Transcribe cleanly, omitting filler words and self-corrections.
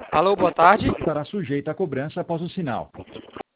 Alô, boa tarde. Estará sujeita à cobrança após o sinal.